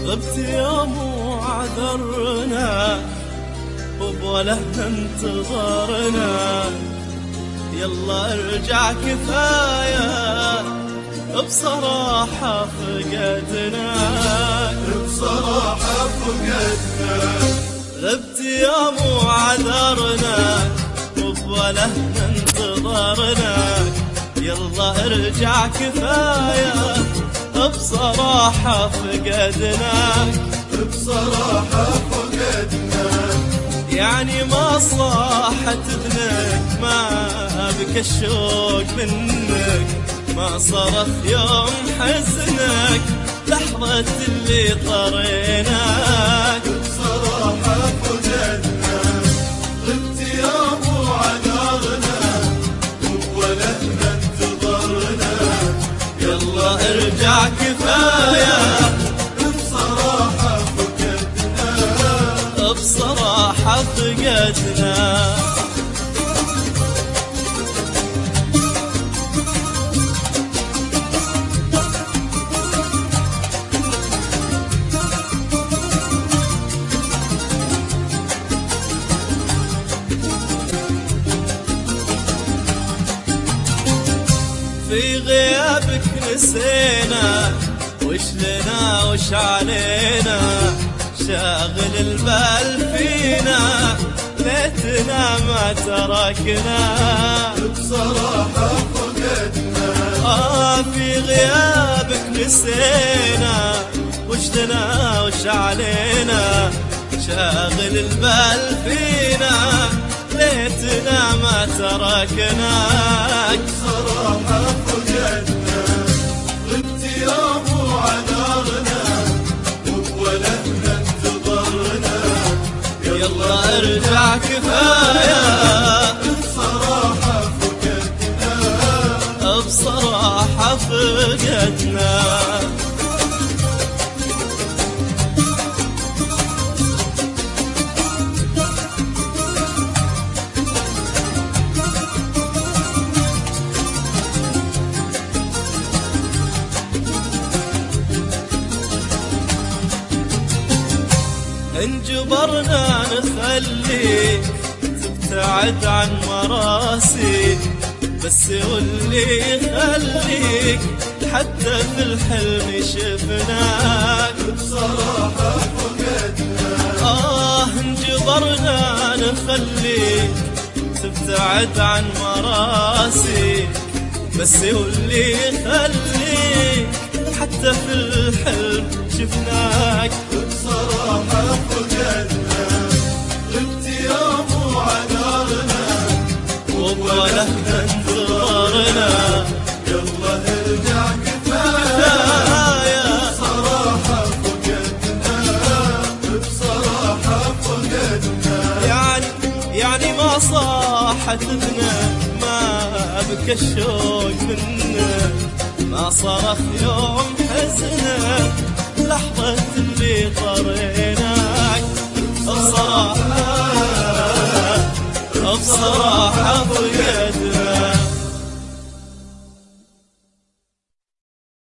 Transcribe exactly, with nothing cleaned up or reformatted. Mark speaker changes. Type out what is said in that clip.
Speaker 1: غبت يوم وعذرنا وبولهنا انتظرنا، يلا ارجع كفاية بصراحة فقدناك،
Speaker 2: بصراحة فقدناك.
Speaker 1: غبت يوم وعذرنا وبولهنا انتظرناك، يلا ارجع كفاية بصراحة فقدناك،
Speaker 2: بصراحة فقدناك.
Speaker 1: يعني ما صاحت اذنك، ما بكى الشوق منك، ما صرخ يوم حزنك لحظة اللي طريناك.
Speaker 2: بصراحة فقدناك. غبت يوم وعذرنا وولدنا انتظرنا،
Speaker 1: يلا ارجع كفاية
Speaker 2: بصراحة فقدناك.
Speaker 1: بصراحة فقدناك. في غيابك نسينا وش لنا وش علينا، شاغل البال فينا ليتنا ما تركنا.
Speaker 2: بصراحة فقدناك.
Speaker 1: آه في غيابك نسينا وش لنا وش علينا، شاغل البال فينا ليتنا ما تركناك.
Speaker 2: بصراحة فقدناك. غبت يوم وعذرنا وبولدنا انتظرنا،
Speaker 1: يلا ارجع كفاية
Speaker 2: بصراحة فقدناك.
Speaker 1: بصراحة فقدناك. انجبرنا نخليك تبتعد عن مراسي، بس واللي يخليك حتى في الحلم شفناك.
Speaker 2: بصراحة فقدناك.
Speaker 1: آه انجبرنا نخليك تبتعد عن مراسي، بس واللي يخليك حتى في الحلم شفناك.
Speaker 2: بصراحة فقدناك. غبت يوم وعذرنا
Speaker 1: وبولهنا انتظرنا،
Speaker 2: يلا ارجع كفاية. بصراحة فقدناك. بصراحة فقدناك.
Speaker 1: يعني يعني ما صاحت اذنك، ما بكى الشوق منك، ما صرخ يوم حزنك لحظة اللي طريناك.